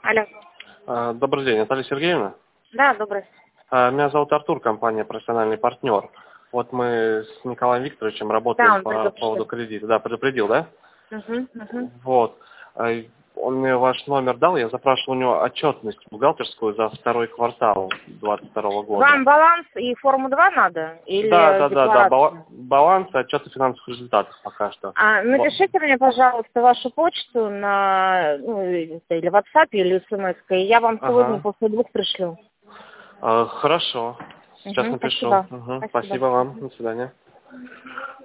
Алло. Добрый день, Наталья Сергеевна. Да, добрый. Меня зовут Артур, компания «Профессиональный партнер». Вот мы с Николаем Викторовичем Да, работаем он по предупредил. поводу кредита. Да, предупредил, да? Угу. Вот. Он мне ваш номер дал, я запрашивал у него отчетность бухгалтерскую за второй квартал 2022 года. Вам баланс и форму 2 надо? Или Да. декларацию? Баланс и отчеты финансовых результатов пока что. Напишите мне, пожалуйста, вашу почту на или WhatsApp, или смс, и я вам сегодня после 2 пришлю. Хорошо. Сейчас напишу. Спасибо. Спасибо вам. До свидания.